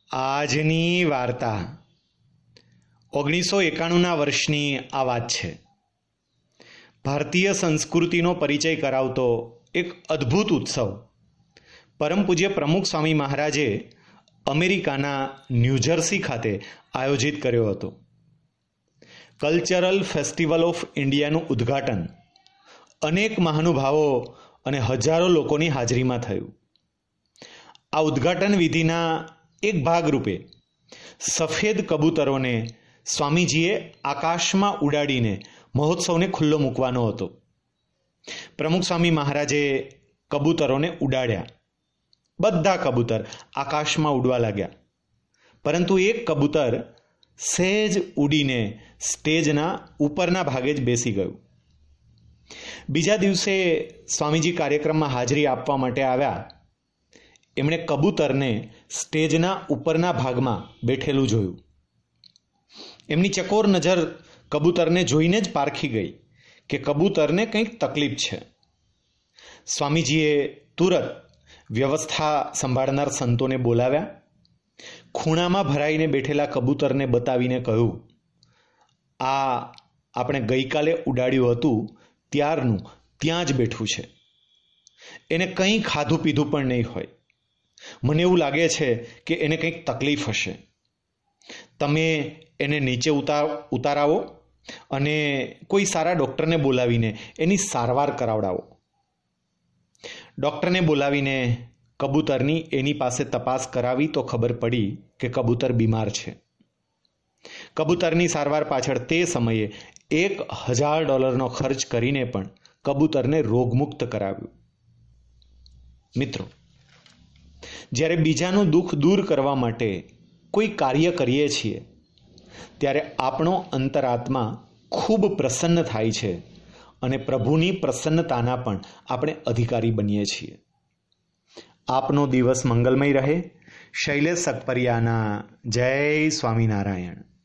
આજની વાર્તા 1991ના વર્ષની આ વાત છે. ભારતીય સંસ્કૃતિનો પરિચય કરાવતો એક અદ્ભુત ઉત્સવ પરમ પૂજ્ય પ્રમુખ સ્વામી મહારાજે અમેરિકાના ન્યૂજર્સી ખાતે આયોજિત કર્યો હતો. કલ્ચરલ ફેસ્ટિવલ ઓફ ઇન્ડિયાનું ઉદ્ઘાટન અનેક મહાનુભાવો અને હજારો લોકોની હાજરીમાં થયું. આ ઉદ્ઘાટન વિધિના એક ભાગરૂપે સફેદ કબૂતરોને સ્વામીજીએ આકાશમાં ઉડાડીને મહોત્સવને ખુલ્લો મૂકવાનો હતો. પ્રમુખ સ્વામી મહારાજે કબૂતરોને ઉડાડ્યા. બધા કબૂતર આકાશમાં ઉડવા લાગ્યા, પરંતુ એક કબૂતર સહેજ ઉડીને સ્ટેજના ઉપરના ભાગે જ બેસી ગયું. બીજા દિવસે સ્વામીજી કાર્યક્રમમાં હાજરી આપવા માટે આવ્યા. એમણે કબૂતરને સ્ટેજના ઉપરના ભાગમાં બેઠેલું જોયું. એમની ચકોર નજર કબૂતરને જોઈને જ પારખી ગઈ કે કબૂતરને કંઈક તકલીફ છે. સ્વામીજીએ તુરત વ્યવસ્થા સંભાળનાર સંતોને બોલાવ્યા. ખૂણામાં ભરાઈને બેઠેલા કબૂતરને બતાવીને કહ્યું, આ આપણે ગઈકાલે ઉડાડ્યું હતું ત્યારનું ત્યાં જ બેઠું છે. એને કંઈ ખાધું પીધું પણ નહીં હોય. મને એવું લાગે છે કે એને કંઈક તકલીફ હશે. તમે એને નીચે ઉતારાવો અને કોઈ સારા ડૉક્ટરને બોલાવીને એની સારવાર કરાવડાવો. ડૉક્ટરને બોલાવીને કબૂતરની એની પાસે તપાસ કરાવી તો ખબર પડી કે કબૂતર બીમાર છે. કબૂતરની સારવાર પાછળ તે સમયે $1000 ખર્ચ કરીને પણ કબૂતરને રોગમુક્ત કરાવ્યું. મિત્રો, જ્યારે બીજાનું દુઃખ દૂર કરવા માટે કોઈ કાર્ય કરીએ છીએ ત્યારે આપણો અંતરાત્મા ખૂબ પ્રસન્ન થાય છે અને પ્રભુની પ્રસન્નતાના પણ આપણે અધિકારી બનીએ છીએ. આપનો દિવસ મંગલમય રહે. શૈલેષ સકપરિયાના જય સ્વામિનારાયણ.